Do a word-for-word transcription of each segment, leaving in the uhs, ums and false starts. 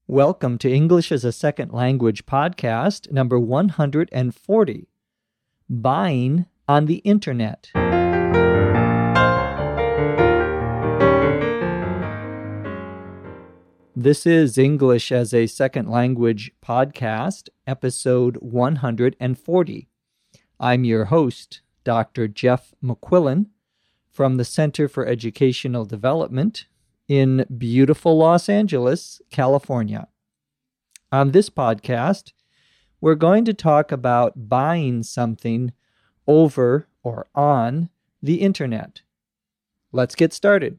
Welcome to English as a Second Language podcast, number one hundred forty, Buying on the Internet. This is English as a Second Language podcast, episode one hundred forty. I'm your host, Doctor Jeff McQuillan, from the Center for Educational Development in beautiful Los Angeles, California. On this podcast, we're going to talk about buying something over or on the internet. Let's get started.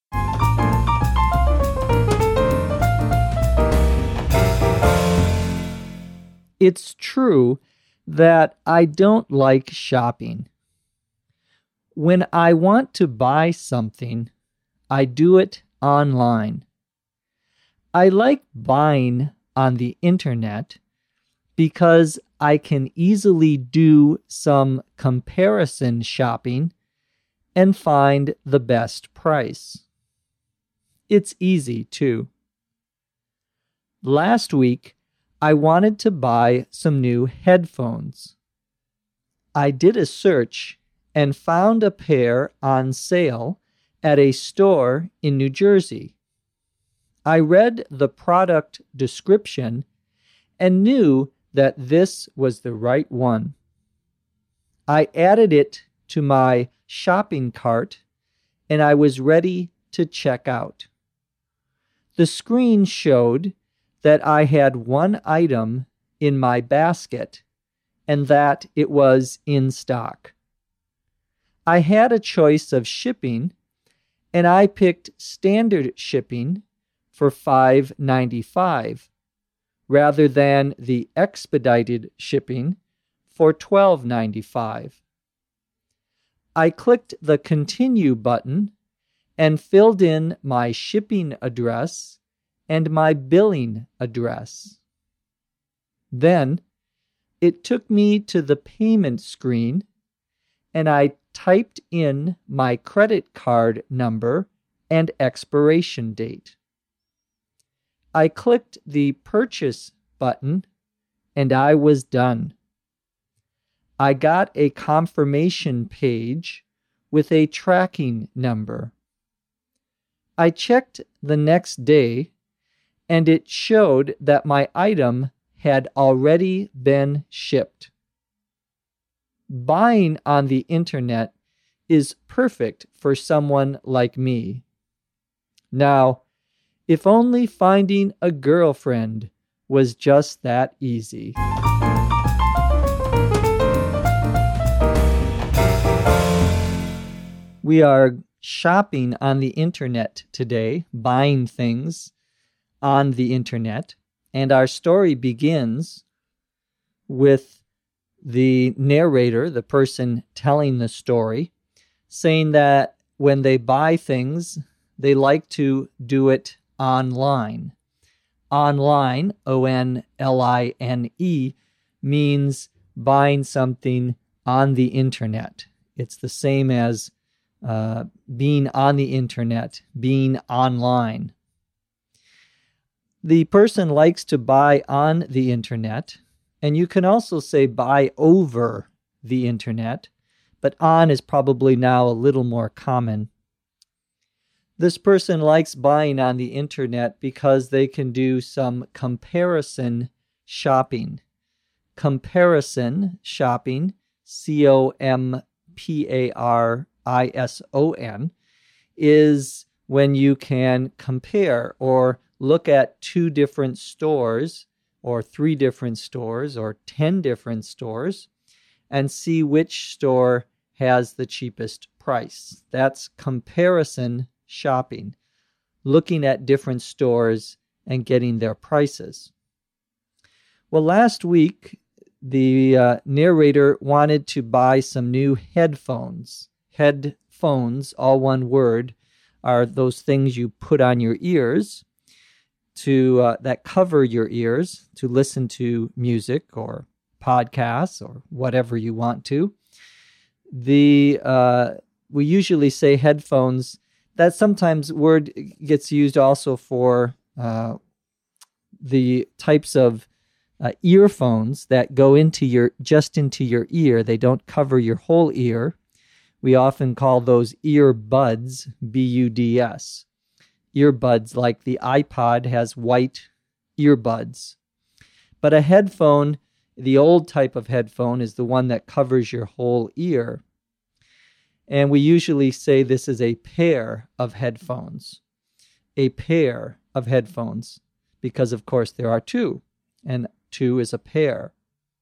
It's true that I don't like shopping. When I want to buy something, I do it online. I like buying on the internet because I can easily do some comparison shopping and find the best price. It's easy too. Last week, I wanted to buy some new headphones. I did a search and found a pair on sale at a store in New Jersey. I read the product description and knew that this was the right one. I added it to my shopping cart and I was ready to check out. The screen showed that I had one item in my basket and that it was in stock. I had a choice of shipping, and I picked standard shipping for five dollars and ninety-five cents rather than the expedited shipping for twelve dollars and ninety-five cents. I clicked the Continue button and filled in my shipping address and my billing address. Then it took me to the payment screen, and I typed in my credit card number and expiration date. I clicked the Purchase button, and I was done. I got a confirmation page with a tracking number. I checked the next day, and it showed that my item had already been shipped. Buying on the internet is perfect for someone like me. Now, if only finding a girlfriend was just that easy. We are shopping on the internet today, buying things on the internet, and our story begins with the narrator, the person telling the story, saying that when they buy things, they like to do it online. Online, O N L I N E, means buying something on the internet. It's the same as uh, being on the internet, being online. The person likes to buy on the internet, and you can also say buy over the internet, but on is probably now a little more common. This person likes buying on the internet because they can do some comparison shopping. Comparison shopping, C O M P A R I S O N, is when you can compare or look at two different stores or three different stores or ten different stores and see which store has the cheapest price. That's comparison shopping, looking at different stores and getting their prices. Well, last week, the uh, narrator wanted to buy some new headphones. Headphones, all one word, are those things you put on your ears to uh, that cover your ears to listen to music or podcasts or whatever you want to. The uh, we usually say headphones. That sometimes word gets used also for uh, the types of uh, earphones that go into your just into your ear. They don't cover your whole ear. We often call those earbuds, B U D S. Earbuds, like the iPod has white earbuds. But a headphone, the old type of headphone, is the one that covers your whole ear. And we usually say this is a pair of headphones. A pair of headphones, because of course there are two, and two is a pair.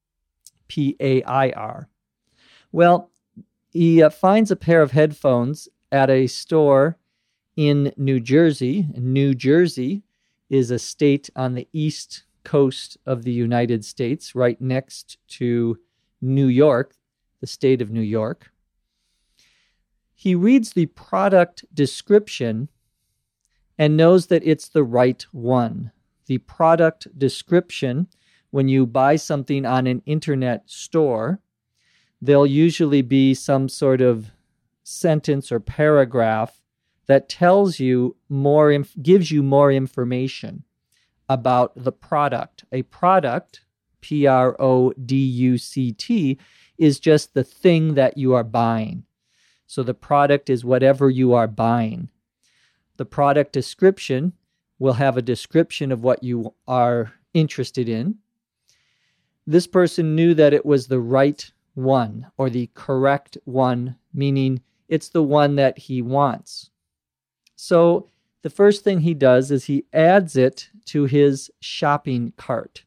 P A I R. Well, he uh, finds a pair of headphones at a store in New Jersey. New Jersey is a state on the east coast of the United States, right next to New York, the state of New York. He reads the product description and knows that it's the right one. The product description, when you buy something on an internet store, there'll usually be some sort of sentence or paragraph that tells you more, inf- gives you more information about the product. A product, P R O D U C T, is just the thing that you are buying. So the product is whatever you are buying. The product description will have a description of what you are interested in. This person knew that it was the right one, or the correct one, meaning it's the one that he wants. So the first thing he does is he adds it to his shopping cart.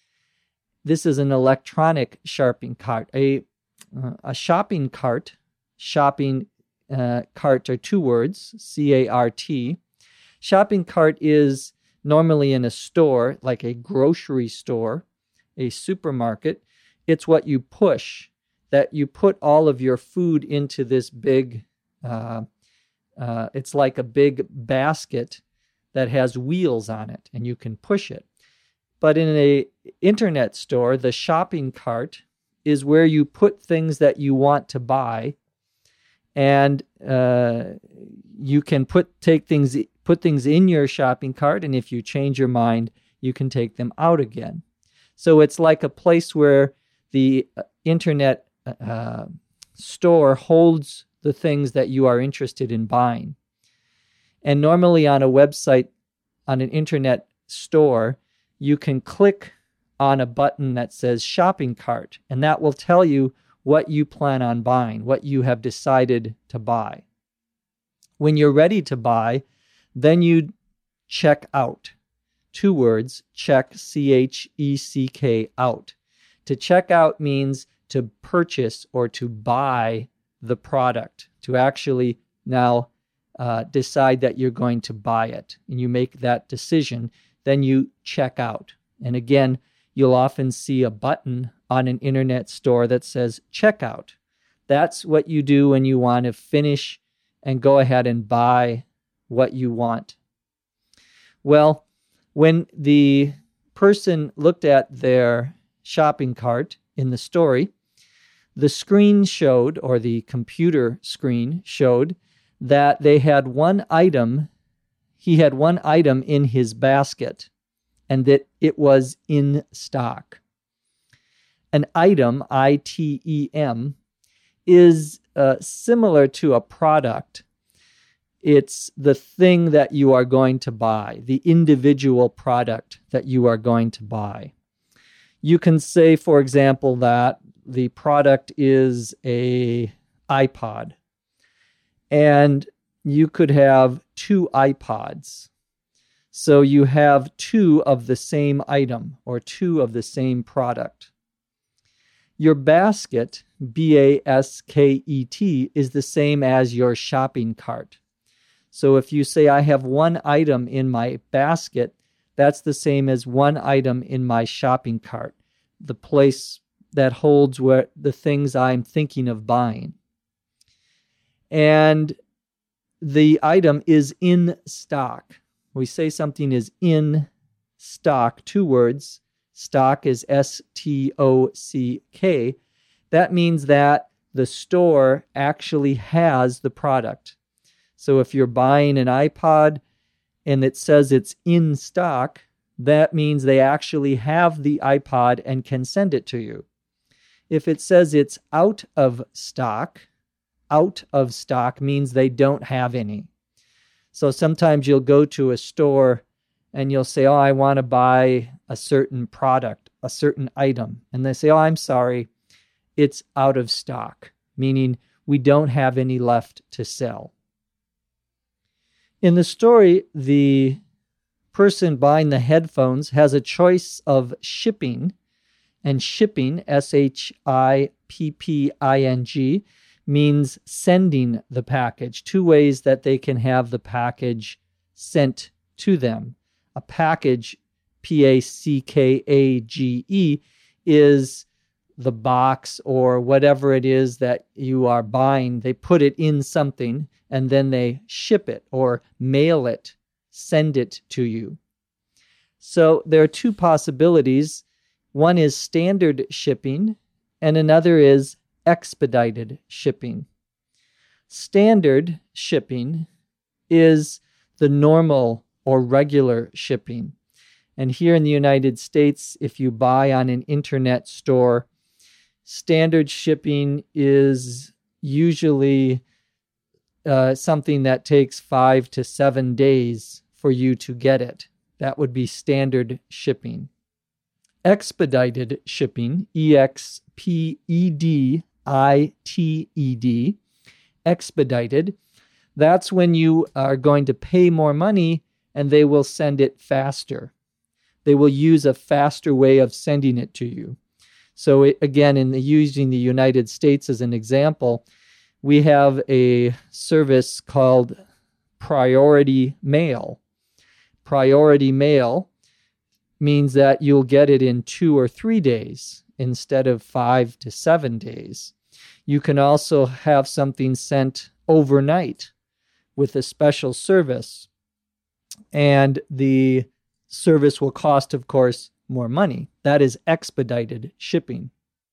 This is an electronic shopping cart. A, uh, a shopping cart, shopping uh, cart are two words, C A R T. Shopping cart is normally in a store, like a grocery store, a supermarket. It's what you push, that you put all of your food into this big, uh, uh, it's like a big basket that has wheels on it, and you can push it. But in a internet store, the shopping cart is where you put things that you want to buy, and uh, you can put take things put things in your shopping cart, and if you change your mind, you can take them out again. So it's like a place where the internet uh, store holds the things that you are interested in buying. And normally on a website, on an internet store, you can click on a button that says shopping cart, and that will tell you what you plan on buying, what you have decided to buy. When you're ready to buy, then you check out. Two words, check, C H E C K, out. To check out means to purchase or to buy the product, to actually now uh, decide that you're going to buy it. And you make that decision, then you check out. And again, you'll often see a button on an internet store that says checkout. That's what you do when you want to finish and go ahead and buy what you want. Well, when the person looked at their shopping cart in the story, the screen showed, or the computer screen showed, that they had one item, he had one item in his basket, and that it was in stock. An item, I T E M, is uh, similar to a product. It's the thing that you are going to buy, the individual product that you are going to buy. You can say, for example, that the product is a iPod, and you could have two iPods. So you have two of the same item or two of the same product. Your basket, B A S K E T, is the same as your shopping cart. So if you say, I have one item in my basket, that's the same as one item in my shopping cart, the place that holds where the things I'm thinking of buying. And the item is in stock. We say something is in stock, two words. Stock is S T O C K. That means that the store actually has the product. So if you're buying an iPod and it says it's in stock, that means they actually have the iPod and can send it to you. If it says it's out of stock, out of stock means they don't have any. So sometimes you'll go to a store and you'll say, oh, I want to buy a certain product, a certain item. And they say, oh, I'm sorry, it's out of stock, meaning we don't have any left to sell. In the story, the person buying the headphones has a choice of shipping, and shipping, S H I P P I N G, means sending the package. Two ways that they can have the package sent to them. A package, P A C K A G E, is the box or whatever it is that you are buying. They put it in something and then they ship it or mail it, send it to you. So there are two possibilities. One is standard shipping and another is expedited shipping. Standard shipping is the normal or regular shipping. And here in the United States, if you buy on an internet store, standard shipping is usually uh, something that takes five to seven days for you to get it. That would be standard shipping. Expedited shipping, E X P E D I T E D, expedited, that's when you are going to pay more money and they will send it faster. They will use a faster way of sending it to you. So it, again, in the, using the United States as an example, we have a service called Priority Mail. Priority Mail means that you'll get it in two or three days instead of five to seven days. You can also have something sent overnight with a special service, and the service will cost, of course, more money. That is expedited shipping.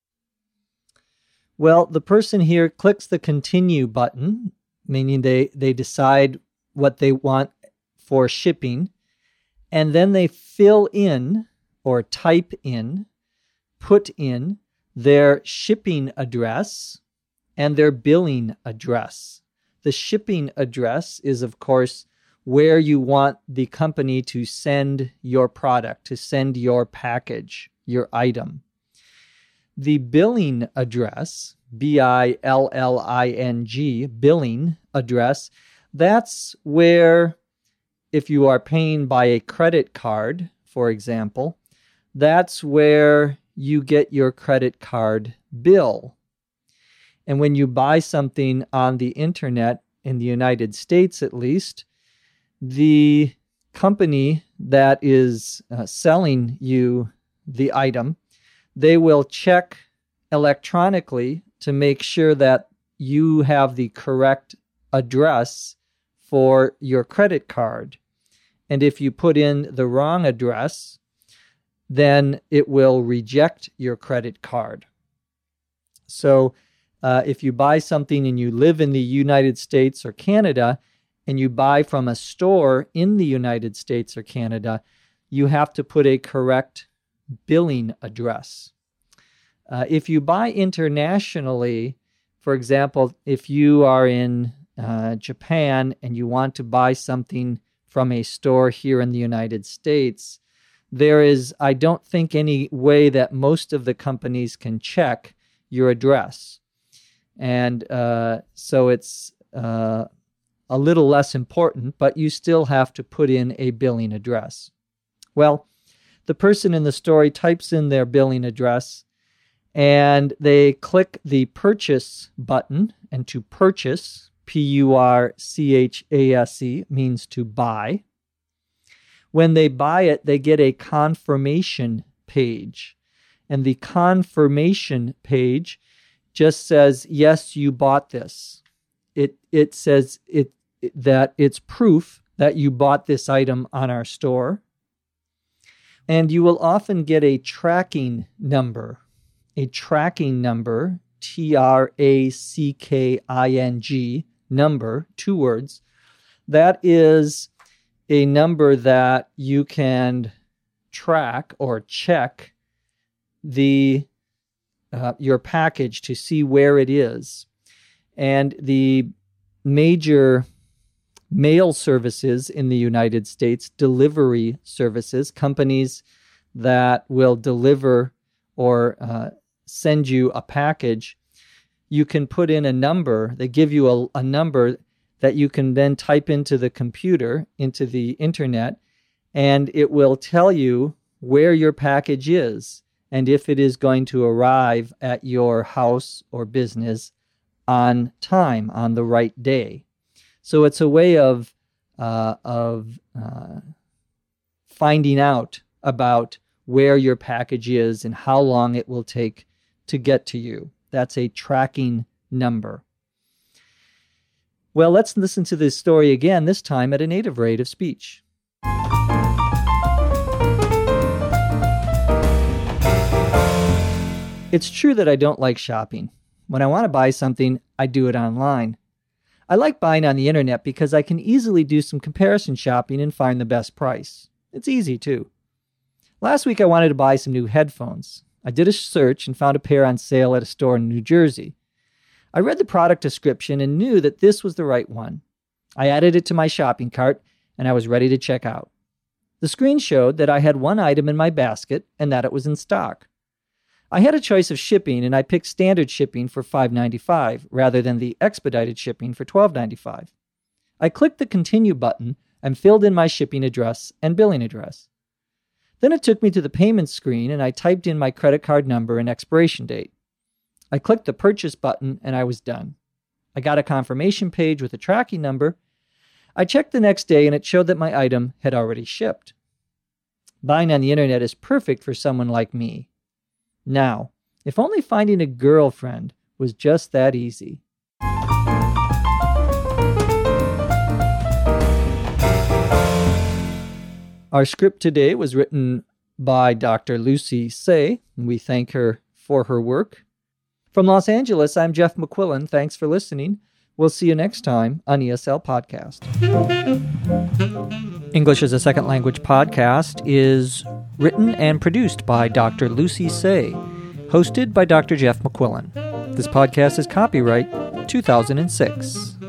Well, the person here clicks the continue button, meaning they, they decide what they want for shipping, and then they fill in or type in, put in their shipping address and their billing address. The shipping address is, of course, where you want the company to send your product, to send your package, your item. The billing address, B I L L I N G, billing address, that's where, if you are paying by a credit card, for example, that's where you get your credit card bill. And when you buy something on the internet, in the United States at least, the company that is uh, selling you the item, they will check electronically to make sure that you have the correct address for your credit card. And if you put in the wrong address, then it will reject your credit card. So uh, if you buy something and you live in the United States or Canada, and you buy from a store in the United States or Canada, you have to put a correct billing address. Uh, if you buy internationally, for example, if you are in uh, Japan and you want to buy something from a store here in the United States, there is, I don't think, any way that most of the companies can check your address. And uh, so it's uh, a little less important, but you still have to put in a billing address. Well, the person in the story types in their billing address and they click the purchase button, and to purchase, P U R C H A S E, means to buy. When they buy it, they get a confirmation page. And the confirmation page just says, yes, you bought this. It it says it, it that it's proof that you bought this item on our store. And you will often get a tracking number. A tracking number, T R A C K I N G, number, two words. That is a number that you can track or check the uh, your package to see where it is. And the major mail services in the United States, delivery services, companies that will deliver or uh, send you a package, you can put in a number. They give you a, a number that you can then type into the computer, into the internet, and it will tell you where your package is and if it is going to arrive at your house or business on time, on the right day. So it's a way of uh, of uh, finding out about where your package is and how long it will take to get to you. That's a tracking number. Well, let's listen to this story again, this time at a native rate of speech. It's true that I don't like shopping. When I want to buy something, I do it online. I like buying on the internet because I can easily do some comparison shopping and find the best price. It's easy, too. Last week, I wanted to buy some new headphones. I did a search and found a pair on sale at a store in New Jersey. I read the product description and knew that this was the right one. I added it to my shopping cart, and I was ready to check out. The screen showed that I had one item in my basket and that it was in stock. I had a choice of shipping, and I picked standard shipping for five dollars and ninety-five cents rather than the expedited shipping for twelve dollars and ninety-five cents. I clicked the Continue button and filled in my shipping address and billing address. Then it took me to the payment screen, and I typed in my credit card number and expiration date. I clicked the Purchase button, and I was done. I got a confirmation page with a tracking number. I checked the next day, and it showed that my item had already shipped. Buying on the internet is perfect for someone like me. Now, if only finding a girlfriend was just that easy. Our script today was written by Doctor Lucy Tse, and we thank her for her work. From Los Angeles, I'm Jeff McQuillan. Thanks for listening. We'll see you next time on E S L Podcast. English as a Second Language podcast is written and produced by Doctor Lucy Tse, hosted by Doctor Jeff McQuillan. This podcast is copyright two thousand six.